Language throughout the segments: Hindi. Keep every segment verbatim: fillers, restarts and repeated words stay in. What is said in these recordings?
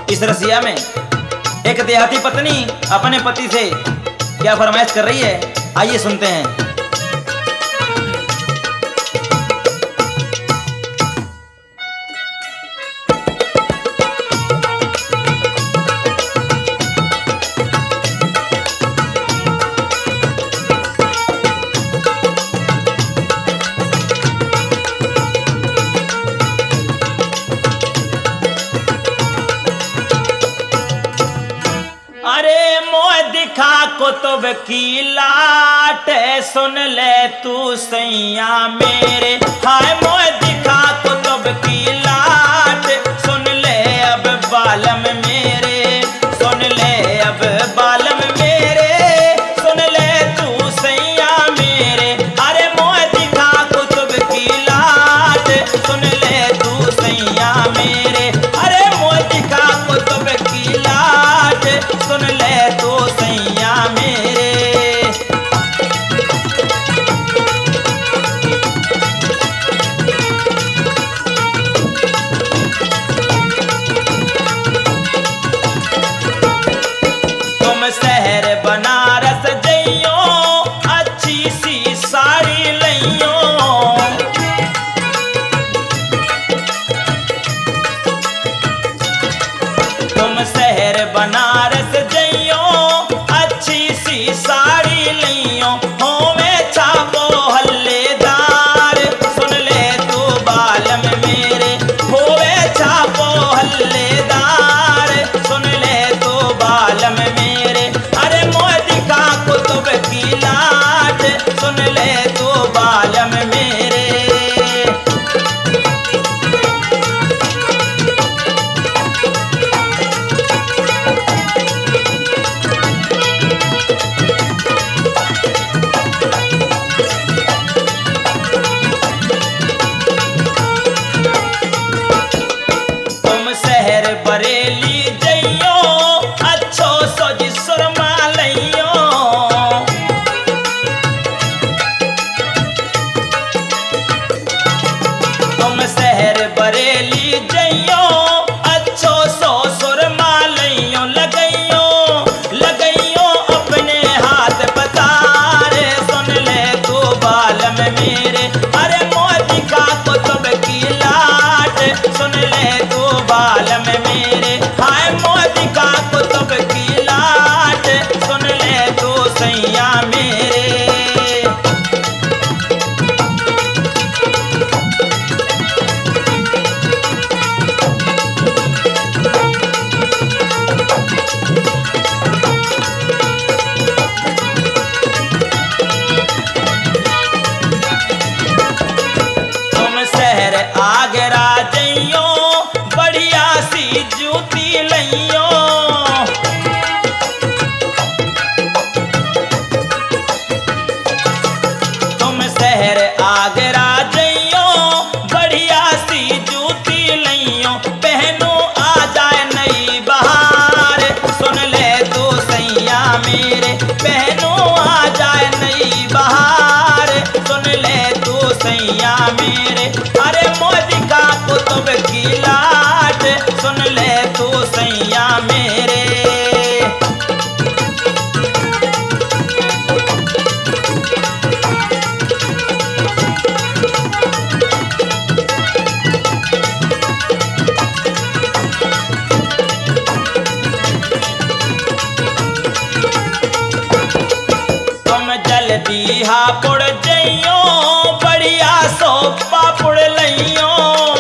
इस रसिया में एक देहाती पत्नी अपने पति से क्या फरमाइश कर रही है, आइए सुनते हैं। कुतुब की लाट सुन ले तू सैया मेरे, हाय मोए दिखा कुतुब की लाट सुन ले अब बालम मेरे, सुन ले अब बालम मेरे, सुन ले तू सैया मेरे। अरे मोए दिखा कुतुब की लाट सुन ले तू सैया मेरे, अरे मोए दिखा कुतुब की लाट सुन ले तू सैया मेरे। तुम शहर बनारस जइयो अच्छी सी साड़ी लइयो, तुम शहर बनारस जइयो अच्छी सी साड़ी लइयो, होवे छापो हल्लेदार सुन ले तू बालम मेरे, होवे छापो हल्लेदार सुन ले तू बालम मेरे। अरे मोए दिखा कुतुब की लाट सुन ले तू बालम मेरे। तुम शहर बरेली जइयो अच्छो सोज सुरमा लइयो, तुम शहर बरेली जइयो अच्छो सो सुरमा लइयो, लगइयो लगइयो अपने हाथ पतारे सुन ले तू बालम मेरे। अरे मोए दिखा कुतुब की लाट सुन ले तू बालम मेरे, हाय मोए दिखा कुतुब की लाट सुन ले तू सैया मेरे। तुम शहर आगरा जइयो बढ़िया सी जूती लइयो, तुम शहर आगरा जइयो बढ़िया सी जूती लइयो, पहनो आ जाए नई बहार सुन ले तू सैया मेरे, पहनो आ जाए नई बहार सुन ले तू सैया मेरे। अरे मोए दिखा कुतुब की लाट सुन ले तू सैया मेरे। तुम जल्दी हापुड़ जइयो बढ़िया सो पापुड़ लइयो,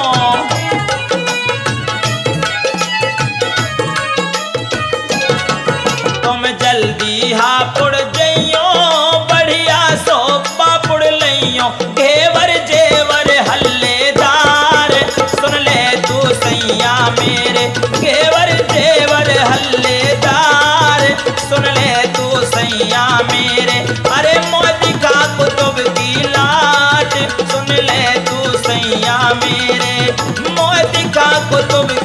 तुम जल्दी हापुड़ जइयो बढ़िया सो पापुड़ लइयो, घेवर जेवर हल्लेदार सुन ले तू सैया मेरे, घेवर जेवर हल्लेदार सुन ले तू सैया मेरे। अरे मोए दिखा कुतुब की लाट सुन ले तू सैया मेरे, मोए दिखा कुतुब